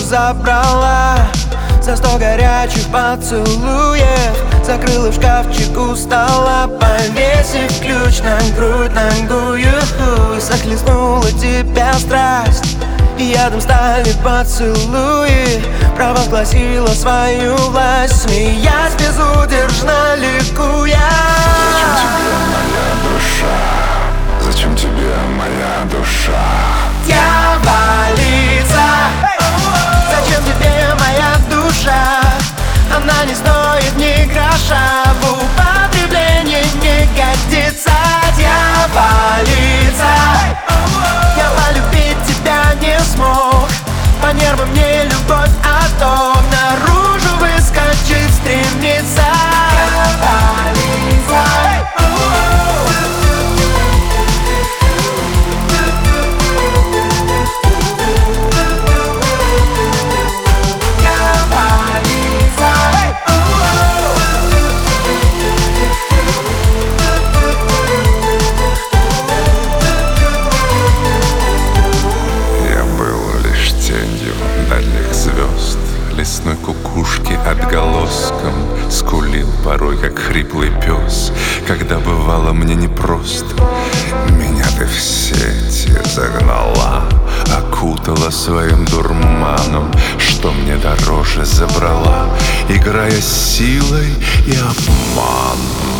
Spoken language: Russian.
забрала за 100 горячих поцелуев, закрыла в шкафчик у стола, повесив ключ на грудь ногую. Захлестнула тебя страсть, и ядом стали поцелуи, провозгласила свою власть, смеясь безудержно ликуя. Зачем тебе моя душа? Дьяволица, зачем тебе моя душа? Она не стоит ни гроша, в употреблении не годится. Дьяволица, я полюбить тебя не смог, по нервам мне любовь отток, наружу выскочить стремится. Дьяволица, дальних звезд, лесной кукушки отголоском скулил порой, как хриплый пес, когда бывало мне непросто. Меня ты в сети загнала, окутала своим дурманом, что мне дороже забрала, играя силой и обманом.